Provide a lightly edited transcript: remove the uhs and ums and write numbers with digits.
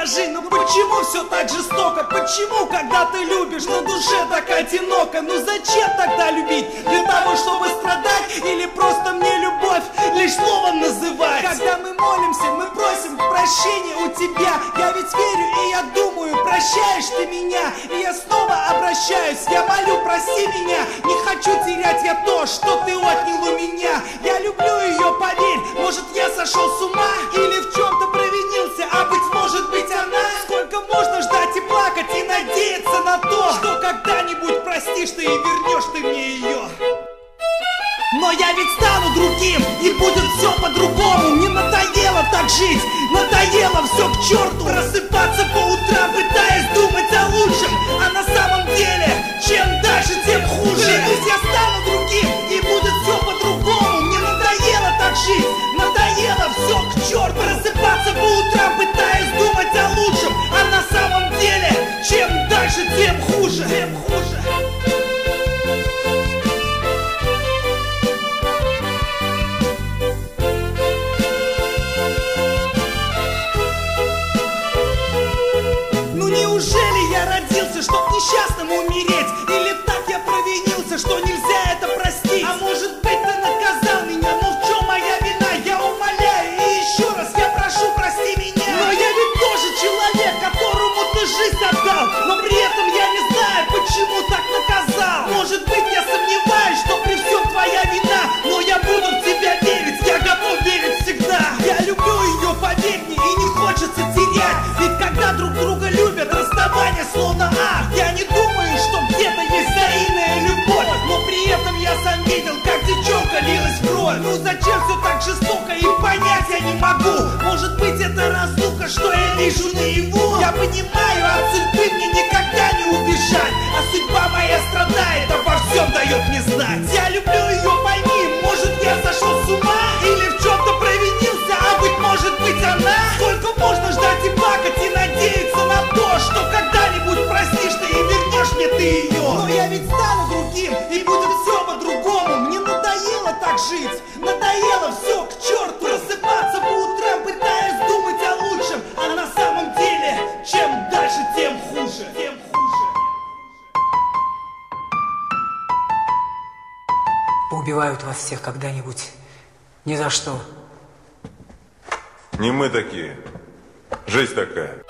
скажи, ну почему все так жестоко? Почему, когда ты любишь, на душе так одиноко? Ну зачем тогда любить? Для того, чтобы страдать? Или просто мне любовь лишь словом называть? Когда мы молимся, мы просим прощения у тебя. Я ведь верю и я думаю, прощаешь ты меня. И я снова обращаюсь, я молю, прости меня. Не хочу терять я то, что ты отнял у меня. Я люблю ее, поверь, может я сошел с ума или в чем-то провинился, а быть может быть она. Сколько можно ждать и плакать и надеяться на то, что когда-нибудь простишь ты и вернешь ты мне ее. Но я ведь стану другим, и будет все по-другому. Мне надоело так жить, надоело все к черту. Просыпаться по утрам, пытаясь думать о лучшем, а на самом деле, чем дальше, тем хуже. Клянусь, я стану другим, и будет все по-другому. Мне надоело так жить, надоело все к черту. Просыпаться по утрам, пытаясь думать о лучшем, а на самом деле, чем дальше, тем хуже. Неужели я родился, чтоб несчастным умереть? Или так я провинился, что нельзя это простить? А может быть ты наказал меня, но в чем моя вина? Я умоляю и еще раз я прошу, прости меня. Но я ведь тоже человек, которому ты жизнь отдал, но при этом я не знаю, почему так наказал. Может быть я сомневаюсь, что при всем твоя вина, но я буду в тебя верить, я готов верить всегда. Я люблю ее, поверь мне, и не хочется терять. Ведь когда друг друга любят, расставание словно ад. Я не думаю, что где-то есть взаимная любовь, но при этом я сам видел, как девчонка лилась в кровь. Ну зачем все так жестоко, и понять я не могу. Может быть это разлука, что я вижу наяву. Я понимаю, от судьбы мне никогда не убежать, а судьба моя страдает, обо всем дает мне знать. Я люблю ее, пойми, может я сошел с ума или в чем-то провинился, а быть может быть она. Сколько можно ждать и плакать и надеяться на то, что когда-нибудь простишь ты и вернешь мне ты ее. Но я ведь стану другим, и будет все по-другому. Мне надоело так жить, надоело все к черту. Просыпаться по утрам, пытаясь думать о лучшем, а на самом деле, чем дальше, тем хуже. Поубивают вас всех когда-нибудь. Ни за что. Не мы такие. Жизнь такая.